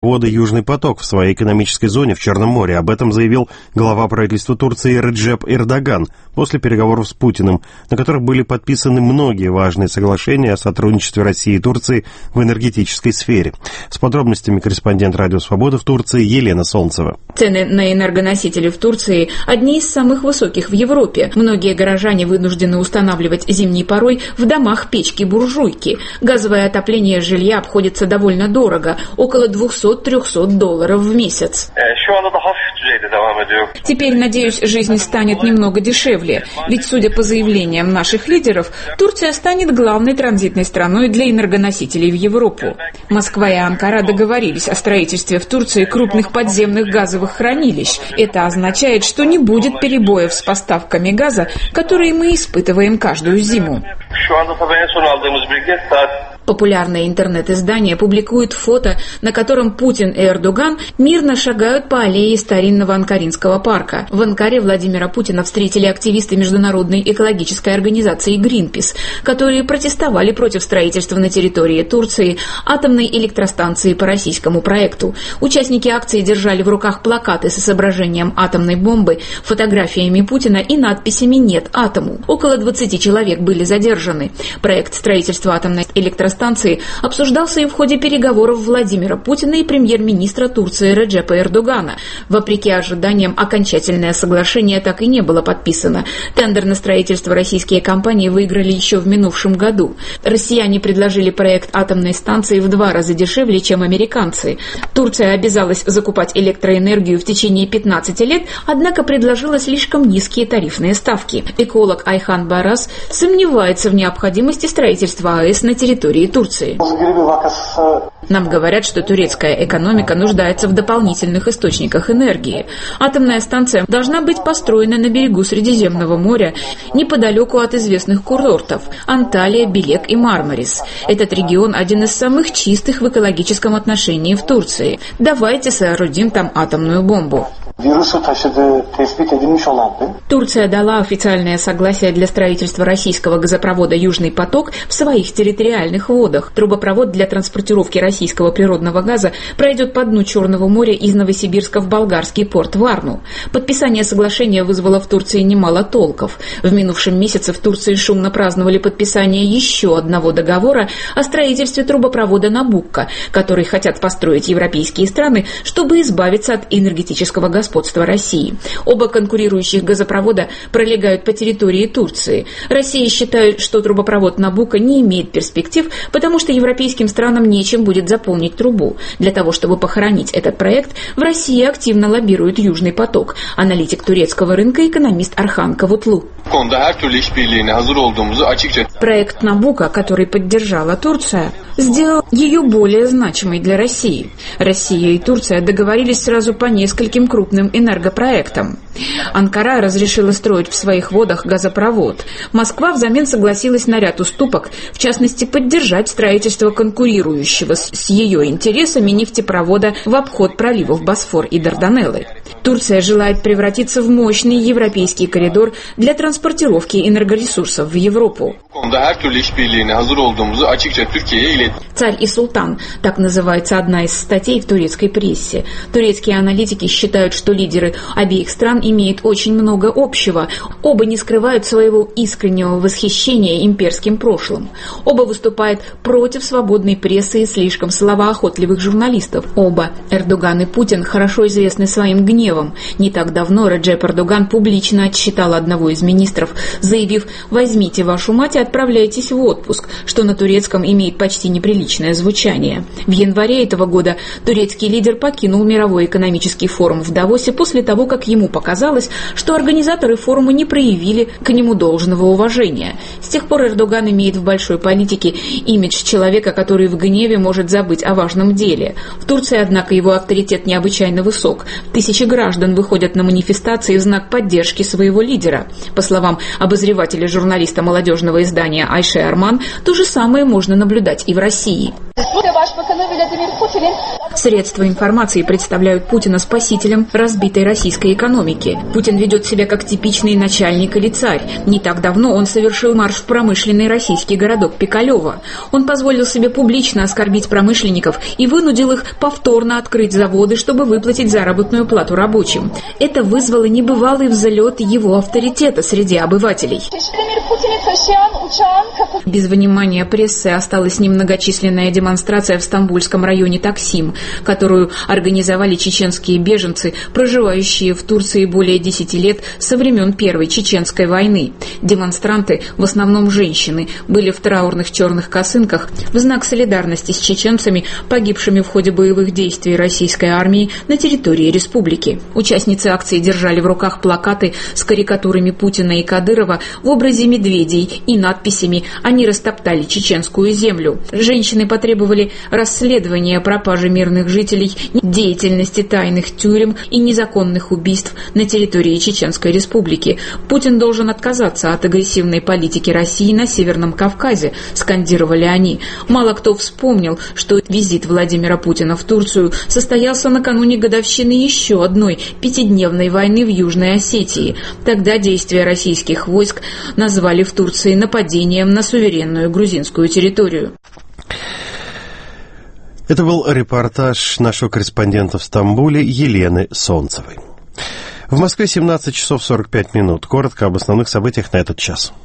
газопровода «Южный поток» в своей экономической зоне в Черном море. Об этом заявил глава правительства Турции Реджеп Эрдоган после переговоров с Путиным, на которых были подписаны многие важные соглашения о сотрудничестве России и Турции в энергетической сфере. С подробностями корреспондент «Радио Свобода» в Турции Елена Солнцева. Цены на энергоносители в Турции одни из самых высоких в Европе. Многие горожане вынуждены устанавливать зимней порой в домах печки-буржуйки. Газовое отопление жилья обходится довольно дорого – около $200-300 в месяц. Теперь, надеюсь, жизнь станет немного дешевле. Ведь, судя по заявлениям наших лидеров, Турция станет главной транзитной страной для энергоносителей в Европу. Москва и Анкара договорились о строительстве в Турции крупных подземных газовых хранилищ. Это означает, что не будет перебоев с поставками газа, которые мы испытываем каждую зиму. Популярное интернет-издание публикует фото, на котором Путин и Эрдоган мирно шагают по аллее старинного Анкаринского парка. В Анкаре Владимира Путина встретили активисты международной экологической организации «Гринпис», которые протестовали против строительства на территории Турции атомной электростанции по российскому проекту. Участники акции держали в руках плакаты с изображением атомной бомбы, фотографиями Путина и надписями «Нет атому». Около 20 человек были задержаны. Проект строительства атомной электростанции обсуждался и в ходе переговоров Владимира Путина и премьер-министра Турции Реджепа Эрдогана. Вопреки ожиданиям, окончательное соглашение так и не было подписано. Тендер на строительство российские компании выиграли еще в минувшем году. Россияне предложили проект атомной станции в 2 раза дешевле, чем американцы. Турция обязалась закупать электроэнергию в течение 15 лет, однако предложила слишком низкие тарифные ставки. Эколог Айхан Барас сомневается в необходимости строительства АЭС на территории Турции. Нам говорят, что турецкая экономика нуждается в дополнительных источниках энергии. Атомная станция должна быть построена на берегу Средиземного моря, неподалеку от известных курортов – Анталия, Белек и Мармарис. Этот регион один из самых чистых в экологическом отношении в Турции. Давайте соорудим там атомную бомбу. Турция дала официальное согласие для строительства российского газопровода «Южный поток» в своих территориальных водах. Трубопровод для транспортировки российского природного газа пройдет по дну Черного моря из Новосибирска в болгарский порт Варну. Подписание соглашения вызвало в Турции немало толков. В минувшем месяце в Турции шумно праздновали подписание еще одного договора о строительстве трубопровода «Набукко», который хотят построить европейские страны, чтобы избавиться от энергетического господства России. Оба конкурирующих газопровода пролегают по территории Турции. Россия считает, что трубопровод «Набукко» не имеет перспектив, потому что европейским странам нечем будет заполнить трубу. Для того, чтобы похоронить этот проект, в России активно лоббирует «Южный поток», аналитик турецкого рынка экономист Архан Кавутлу. Проект «Набукко», который поддержала Турция, сделал ее более значимой для России. Россия и Турция договорились сразу по нескольким крупным энергопроектам. Анкара разрешила строить в своих водах газопровод. Москва взамен согласилась на ряд уступок, в частности, поддержать строительство конкурирующего с ее интересами нефтепровода в обход проливов Босфор и Дарданеллы. Турция желает превратиться в мощный европейский коридор для транспортировки энергоресурсов в Европу. «Царь и султан» – так называется одна из статей в турецкой прессе. Турецкие аналитики считают, что лидеры обеих стран имеют очень много общего. Оба не скрывают своего искреннего восхищения имперским прошлым. Оба выступают против свободной прессы и слишком словоохотливых журналистов. Оба, Эрдоган и Путин, хорошо известны своим гневом. Не так давно Реджеп Эрдоган публично отчитал одного из министров, заявив: «Возьмите вашу мать и отправляйтесь в отпуск», что на турецком имеет почти неприличное звучание. В январе этого года турецкий лидер покинул мировой экономический форум в Давосе после того, как ему показалось, что организаторы форума не проявили к нему должного уважения. С тех пор Эрдоган имеет в большой политике имидж человека, который в гневе может забыть о важном деле. В Турции, однако, его авторитет необычайно высок. Тысячи граждан выходят на манифестации в знак поддержки своего лидера. По словам обозревателя журналиста молодежного издания Айше Арман, то же самое можно наблюдать и в России. Средства информации представляют Путина спасителем разбитой российской экономики. республики. Путин ведет себя как типичный начальник или царь. Не так давно он совершил марш в промышленный российский городок Пикалево. Он позволил себе публично оскорбить промышленников и вынудил их повторно открыть заводы, чтобы выплатить заработную плату рабочим. Это вызвало небывалый взлет его авторитета среди обывателей. Без внимания прессы осталась немногочисленная демонстрация в стамбульском районе Таксим, которую организовали чеченские беженцы, проживающие в Турции более 10 лет со времен Первой Чеченской войны. Демонстранты, в основном женщины, были в траурных черных косынках в знак солидарности с чеченцами, погибшими в ходе боевых действий российской армии на территории республики. Участницы акции держали в руках плакаты с карикатурами Путина и Кадырова в образе медведей и надписями «Они растоптали чеченскую землю». Женщины потребовали расследования пропажи мирных жителей, деятельности тайных тюрем и незаконных убийств на территории Чеченской республики. Путин должен отказаться от агрессивной политики России на Северном Кавказе, скандировали они. Мало кто вспомнил, что визит Владимира Путина в Турцию состоялся накануне годовщины еще одной пятидневной войны в Южной Осетии. Тогда действия российских войск назвали в Турции нападением на суверенную грузинскую территорию. Это был репортаж нашего корреспондента в Стамбуле Елены Солнцевой. В Москве 17 часов 45 минут. Коротко об основных событиях на этот час.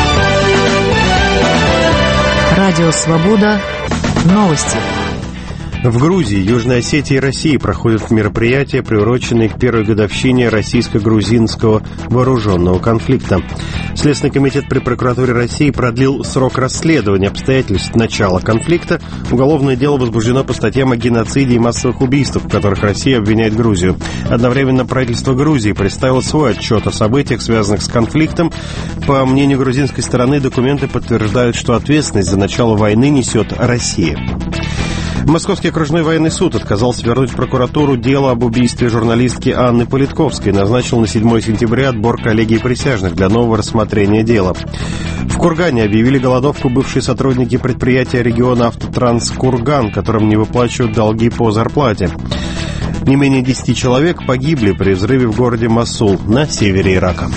Радио «Свобода». Новости. В Грузии, Южной Осетии и России проходят мероприятия, приуроченные к первой годовщине российско-грузинского вооруженного конфликта. Следственный комитет при прокуратуре России продлил срок расследования обстоятельств начала конфликта. Уголовное дело возбуждено по статьям о геноциде и массовых убийствах, в которых Россия обвиняет Грузию. Одновременно правительство Грузии представило свой отчет о событиях, связанных с конфликтом. По мнению грузинской стороны, документы подтверждают, что ответственность за начало войны несет Россия. Московский окружной военный суд отказался вернуть в прокуратуру дело об убийстве журналистки Анны Политковской. Назначил на 7 сентября отбор коллегии присяжных для нового рассмотрения дела. В Кургане объявили голодовку бывшие сотрудники предприятия региона «Автотранс Курган», которым не выплачивают долги по зарплате. Не менее 10 человек погибли при взрыве в городе Мосул на севере Ирака.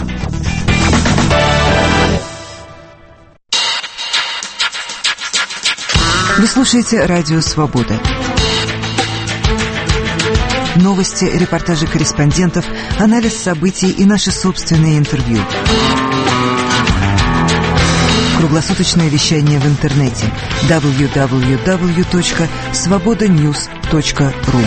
Вы слушаете «Радио Свобода». Новости, репортажи корреспондентов, анализ событий и наши собственные интервью. Круглосуточное вещание в интернете www.svobodanews.ru.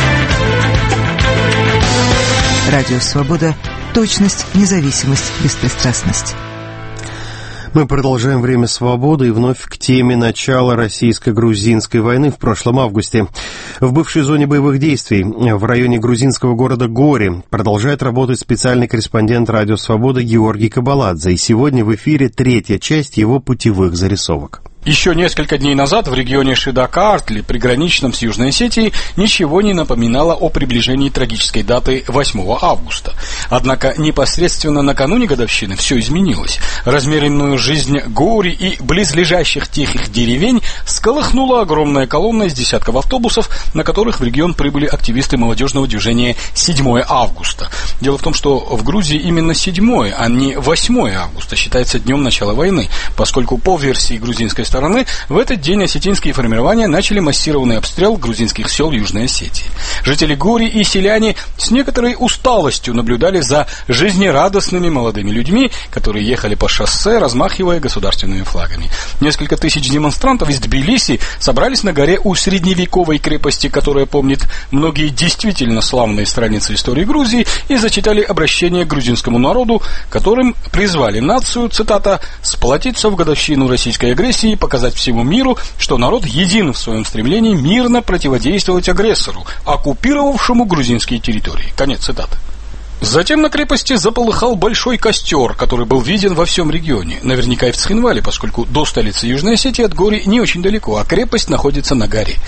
Радио «Свобода». Точность, независимость, беспристрастность. Мы продолжаем «Время свободы» и вновь к теме начала российско-грузинской войны в прошлом августе. В бывшей зоне боевых действий в районе грузинского города Гори продолжает работать специальный корреспондент «Радио Свобода» Георгий Кабаладзе. И сегодня в эфире третья часть его путевых зарисовок. Еще несколько дней назад в регионе Шида-Картли, приграничном с Южной Осетией, ничего не напоминало о приближении трагической даты 8 августа. Однако непосредственно накануне годовщины все изменилось. Размеренную жизнь Гори и близлежащих тихих деревень всколыхнула огромная колонна из десятков автобусов, на которых в регион прибыли активисты молодежного движения 7 августа. Дело в том, что в Грузии именно 7, а не 8 августа считается днем начала войны, поскольку по версии грузинской стороны, в этот день осетинские формирования начали массированный обстрел грузинских сел Южной Осетии. Жители Гори и селяне с некоторой усталостью наблюдали за жизнерадостными молодыми людьми, которые ехали по шоссе, размахивая государственными флагами. Несколько тысяч демонстрантов из Тбилиси собрались на горе у средневековой крепости, которая помнит многие действительно славные страницы истории Грузии, и зачитали обращение к грузинскому народу, которым призвали нацию, цитата, «сплотиться в годовщину российской агрессии, показать всему миру, что народ един в своем стремлении мирно противодействовать агрессору, оккупировавшему грузинские территории». Конец цитаты. Затем на крепости заполыхал большой костер, который был виден во всем регионе. Наверняка и в Цхинвале, поскольку до столицы Южной Осетии от Гори не очень далеко, а крепость находится на горе. К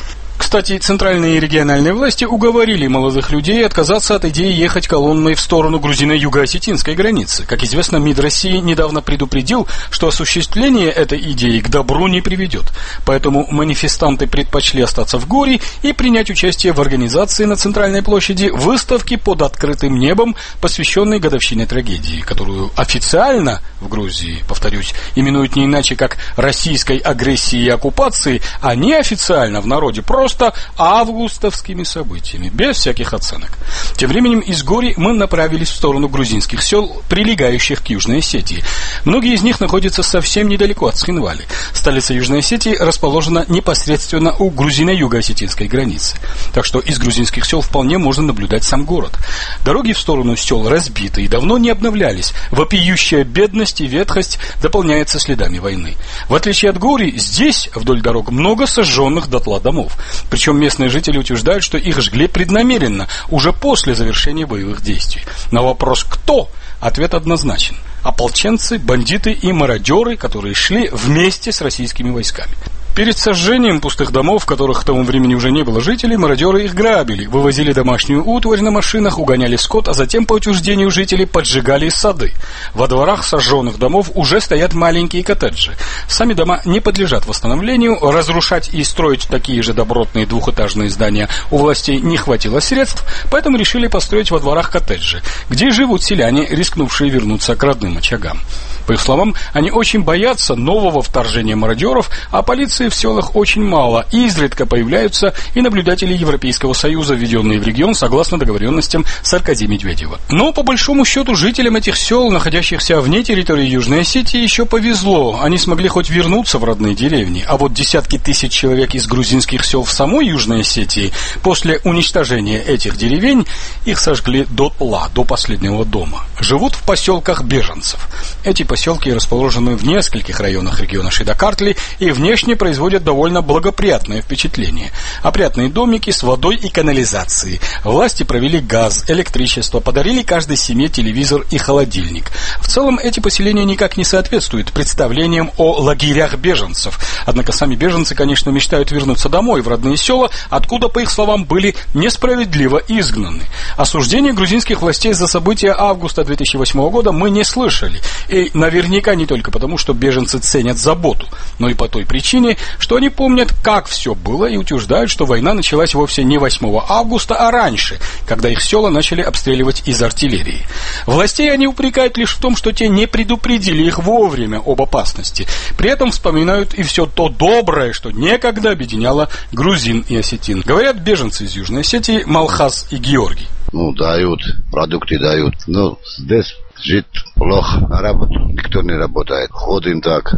Кстати, центральные и региональные власти уговорили молодых людей отказаться от идеи ехать колонной в сторону грузино-юго-осетинской границы. Как известно, МИД России недавно предупредил, что осуществление этой идеи к добру не приведет. Поэтому манифестанты предпочли остаться в Гори и принять участие в организации на Центральной площади выставки под открытым небом, посвященной годовщине трагедии, которую официально в Грузии, повторюсь, именуют не иначе как российской агрессией и оккупацией, а неофициально в народе просто августовскими событиями, без всяких оценок. Тем временем из Гори мы направились в сторону грузинских сел, прилегающих к Южной Осетии. Многие из них находятся совсем недалеко от Схинвали. Столица Южной Осетии расположена непосредственно у грузино-юго-осетинской границы. Так что из грузинских сел вполне можно наблюдать сам город. Дороги в сторону сел разбиты и давно не обновлялись. Вопиющая бедность и ветхость дополняется следами войны. В отличие от Гори, здесь вдоль дорог много сожженных дотла домов. Причем местные жители утверждают, что их жгли преднамеренно, уже после завершения боевых действий. На вопрос «кто?» ответ однозначен. Ополченцы, бандиты и мародеры, которые шли вместе с российскими войсками. Перед сожжением пустых домов, в которых к тому времени уже не было жителей, мародеры их грабили, вывозили домашнюю утварь на машинах, угоняли скот, а затем, по утверждению жителей, поджигали сады. Во дворах сожженных домов уже стоят маленькие коттеджи. Сами дома не подлежат восстановлению, разрушать и строить такие же добротные двухэтажные здания у властей не хватило средств, поэтому решили построить во дворах коттеджи, где живут селяне, рискнувшие вернуться к родным очагам. По их словам, они очень боятся нового вторжения мародеров, а полиции в селах очень мало, и изредка появляются и наблюдатели Европейского Союза, введенные в регион согласно договоренностям с Аркадием Медведевым. Но, по большому счету, жителям этих сел, находящихся вне территории Южной Осетии, еще повезло. Они смогли хоть вернуться в родные деревни. А вот десятки тысяч человек из грузинских сел в самой Южной Осетии, после уничтожения этих деревень, их сожгли дотла, до последнего дома. Живут в поселках беженцев. Эти поселки расположены в нескольких районах региона Шидакартли и внешне производят довольно благоприятное впечатление. Опрятные домики с водой и канализацией. Власти провели газ, электричество, подарили каждой семье телевизор и холодильник. В целом эти поселения никак не соответствуют представлениям о лагерях беженцев. Однако сами беженцы, конечно, мечтают вернуться домой, в родные села, откуда, по их словам, были несправедливо изгнаны. Осуждения грузинских властей за события августа 2008 года мы не слышали. И наверняка не только потому, что беженцы ценят заботу, но и по той причине, что они помнят, как все было, и утверждают, что война началась вовсе не 8 августа, а раньше, когда их села начали обстреливать из артиллерии. Властей они упрекают лишь в том, что те не предупредили их вовремя об опасности. При этом вспоминают и все то доброе, что некогда объединяло грузин и осетин. Говорят беженцы из Южной Осетии Малхаз и Георгий. Дают, продукты дают. Здесь жить плохо, на работу никто не работает. Ходим так,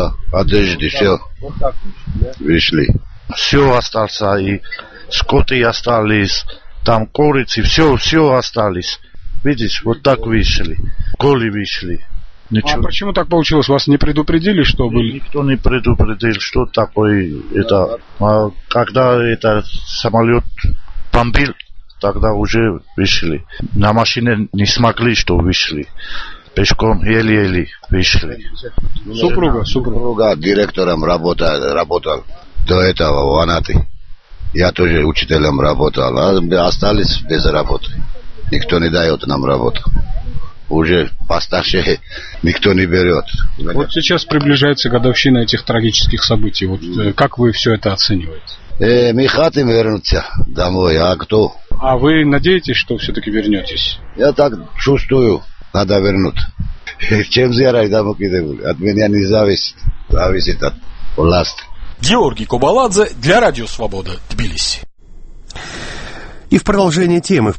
одежды, все, вышли. Все осталось, и скоты остались, там курицы, все остались. Видишь, вот так вышли, коли вышли. Ничего. А почему так получилось? Вас не предупредили, что были? Никто не предупредил, что такое это. А когда это самолет бомбил, тогда уже вышли. На машине не смогли, что вышли. Пешком еле-еле вышли. Супруга директором работал до этого в Анаты. Я тоже учителем работал. А остались без работы. Никто не дает нам работу. Уже постарше никто не берет. Вот сейчас приближается годовщина этих трагических событий. Вот как вы все это оцениваете? Мы хотим вернуться домой, а кто? А вы надеетесь, что все-таки вернетесь? Я так чувствую, надо вернуть. Чем зря домой кидаю? От меня не зависит от власти. Георгий Кобаладзе для Радио Свобода, Тбилиси. И в продолжение темы.